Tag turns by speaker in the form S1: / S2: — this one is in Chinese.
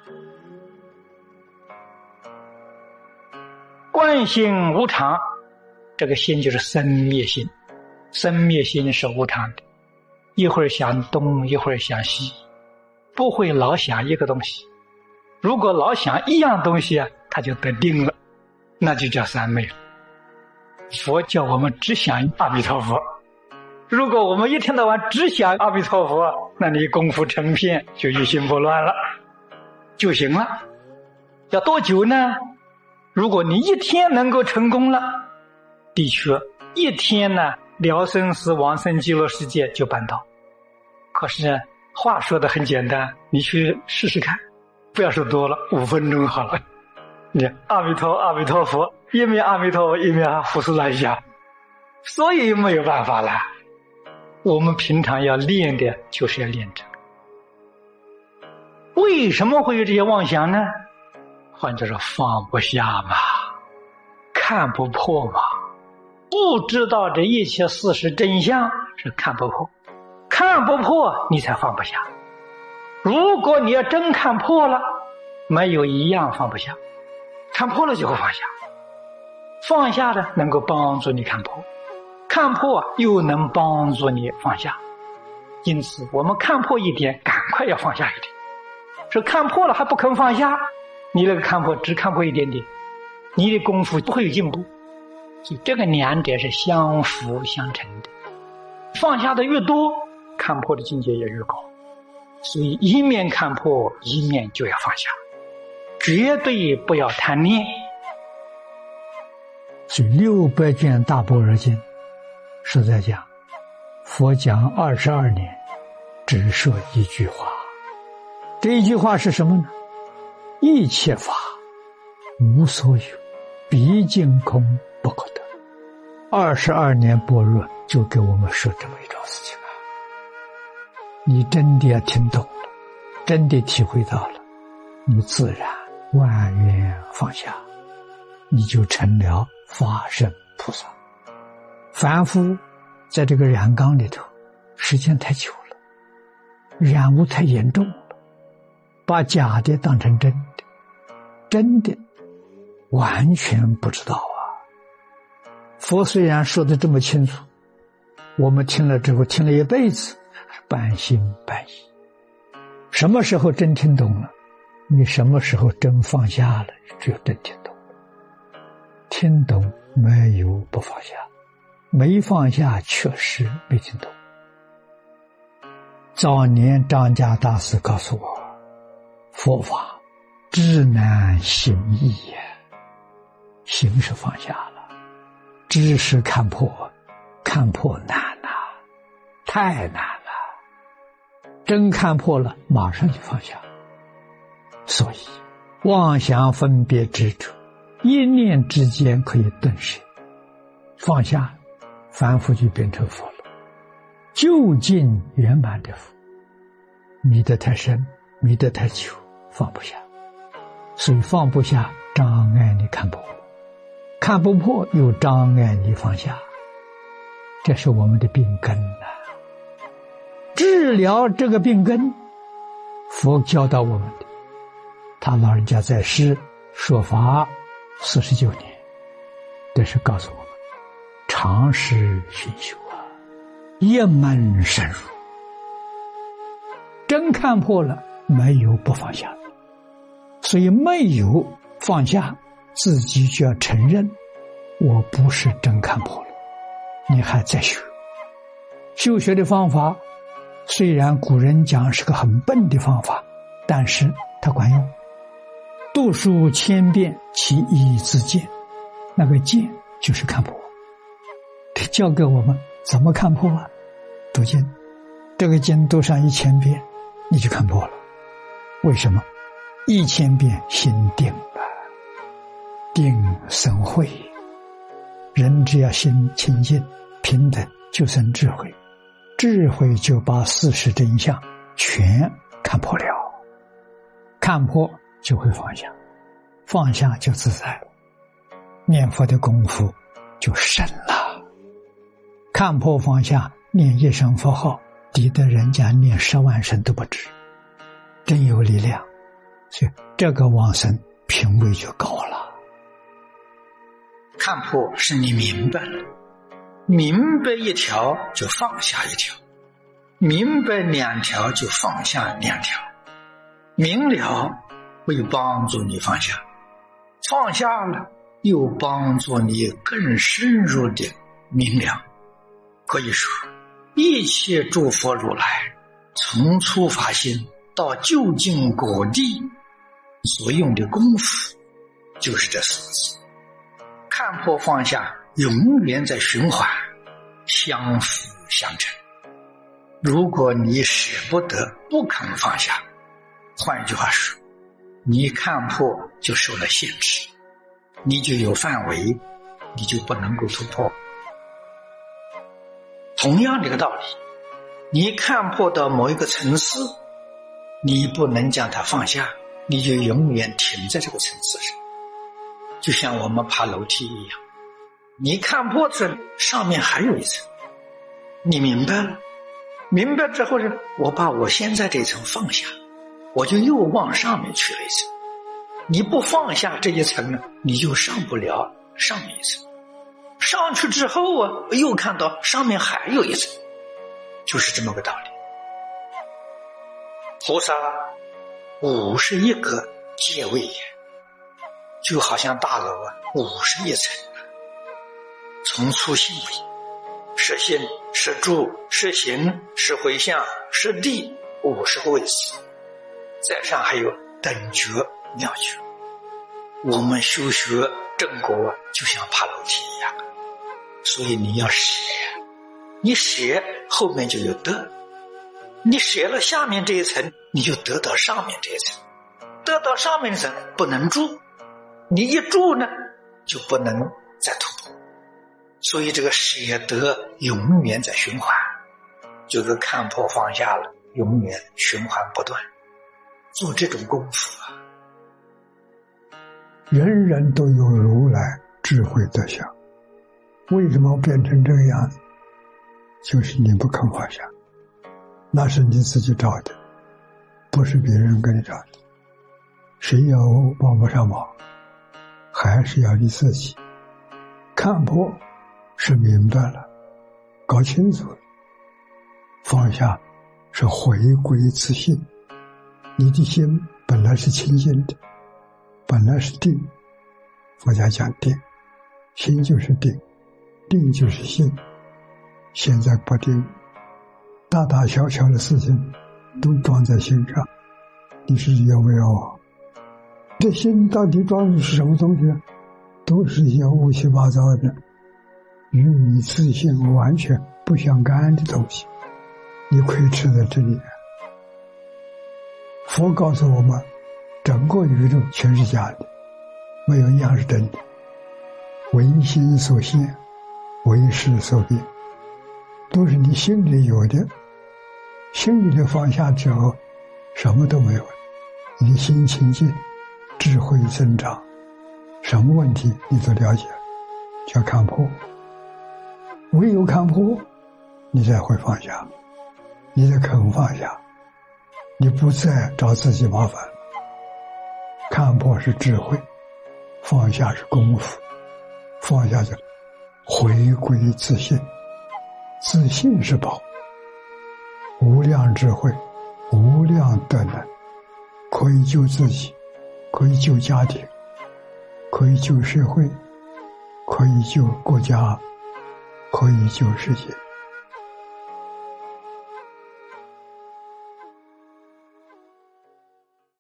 S1: 观心无常，这个心就是生灭心，生灭心是无常的，一会儿想东一会儿想西，不会老想一个东西。如果老想一样东西啊，他就得定了，那就叫三昧了。佛叫我们只想阿弥陀佛，如果我们一天到晚只想阿弥陀佛，那你功夫成片，就一心不乱了就行了。要多久呢？如果你一天能够成功了，的确一天呢，了生死往生极乐世界就办到。可是话说的很简单，你去试试看，不要说多了，5分钟好了。你阿弥陀阿弥陀佛，一面阿弥陀佛一面胡思乱想，所以没有办法了。我们平常要练的就是要练这个。为什么会有这些妄想呢？换句话说，放不下嘛，看不破嘛，不知道这一切事实真相是看不破，看不破你才放不下。如果你要真看破了，没有一样放不下，看破了就会放下，放下的能够帮助你看破，看破又能帮助你放下。因此我们看破一点，赶快要放下一点。说看破了还不肯放下，你那个看破只看破一点点，你的功夫不会有进步。所以这个两者是相辅相成的，放下的越多，看破的境界也越高。所以一面看破，一面就要放下，绝对不要贪念。
S2: 所以600卷大般若经是在讲佛讲22年只说一句话，这一句话是什么呢？一切法无所有，毕竟空不可得。22年般若就给我们说这么一桩事情啊！你真的要听懂了，真的体会到了，你自然万缘放下，你就成了法身菩萨。凡夫在这个染缸里头时间太久了，染污太严重了，把假的当成真的，真的完全不知道啊。佛虽然说的这么清楚，我们听了之后听了一辈子，半信半疑。什么时候真听懂了？你什么时候真放下了，就真听懂了。听懂没有不放下，没放下确实没听懂。早年张家大师告诉我，佛法知难行易呀，行是放下了，知是看破，看破难啊，太难了。真看破了，马上就放下。所以妄想分别执着，一念之间可以顿舍，放下，凡夫就变成佛了，究竟圆满的佛。迷得太深，迷得太久，放不下，所以放不下障碍你看破，看不破又障碍你放下，这是我们的病根啊。治疗这个病根，佛教导我们的，他老人家在世说法49年，这是告诉我们常识熏修啊，一门深入。真看破了，没有不放下，所以没有放下，自己就要承认我不是真看破了，你还在修。修学的方法虽然古人讲是个很笨的方法，但是它管用。读书千遍，其义自见，那个见就是看破。他教给我们怎么看破啊？读经，这个经读上1000遍，你就看破了。为什么？1000遍心定了，定生慧。人只要心清净平等，就生智慧，智慧就把事实真相全看破了，看破就会放下，放下就自在了，念佛的功夫就深了。看破放下，念一声佛号，抵得人家念10万声都不止，真有力量。 所以这个往生品位就高了。
S1: 看破是你明白了，明白一条就放下一条，明白两条就放下两条，明了会帮助你放下，放下了又帮助你更深入的明了。可以说一切诸佛如来从初发心到究竟果地所用的功夫就是这四字，看破放下永远在循环，相辅相成。如果你舍不得不肯放下，换句话说，你看破就受了限制，你就有范围，你就不能够突破。同样这个道理，你看破到某一个层次，你不能将它放下，你就永远停在这个层次上。就像我们爬楼梯一样，你看破这上面还有一层，你明白了，明白之后是我把我现在这层放下，我就又往上面去了一层。你不放下这一层呢，你就上不了上面一层。上去之后啊，又看到上面还有一层，就是这么个道理。菩萨51个阶位也，就好像大楼啊51层，从初性位，是心是住是行是回向是地50个位次，在上还有等觉妙觉。我们修学正果就像爬楼梯一样，所以你要舍，你舍后面就有得，你舍了下面这一层，你就得到上面这一层，得到上面这层不能住，你一住呢就不能再突破。所以这个舍得永远在循环，就是看破放下了，永远循环不断，做这种功夫啊。
S2: 人人都有如来智慧德相，为什么变成这个样子？就是你不肯放下，那是你自己找的，不是别人给你找的。谁要帮不上忙，还是要你自己看破，是明白了，搞清楚了，放下是回归自信。你的心本来是清净的，本来是定，佛家讲定，心就是定，定就是心。现在不定，大大小小的事情都装在心上，你是有没有？这心到底装的是什么东西？都是一些乌七八糟的与你自信完全不相干的东西，你亏吃在这里。佛告诉我们，整个宇宙全是假的，没有一样是真的。唯心所现，唯识所变，都是你心里有的。心里的放下之后，什么都没有了，你的心清净，智慧增长，什么问题你都了解了，叫看破。唯有看破，你才会放下，你才肯放下，你不再找自己麻烦。看破是智慧，放下是功夫，放下就回归自信，自信是宝，无量智慧，无量德能，可以救自己，可以救家庭，可以救社会，可以救国家，可以救世界。